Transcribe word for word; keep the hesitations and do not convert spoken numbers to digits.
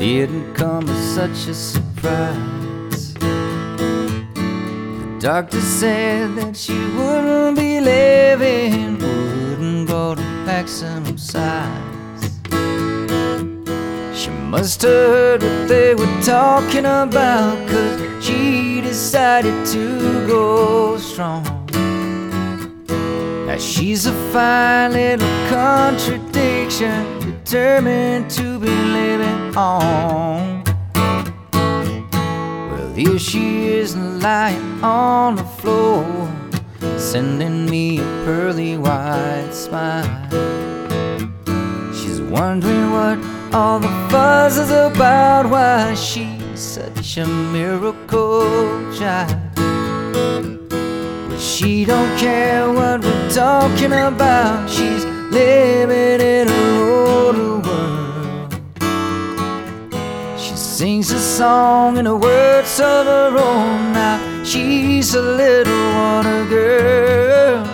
didn't come as such a surprise. The doctor said that she wouldn't be living, wouldn't go to pack some size. She must have heard what they were talking about, 'cause she decided to go strong. Now she's a fine little contradiction, determined to be living on. Well, here she is lying on the floor, sending me a pearly white smile. She's wondering what all the fuzz is about, why she's such a miracle child. But she don't care what we're talking about, she's living in her own world. She sings a song in the words of her own. Now she's a little wonder girl.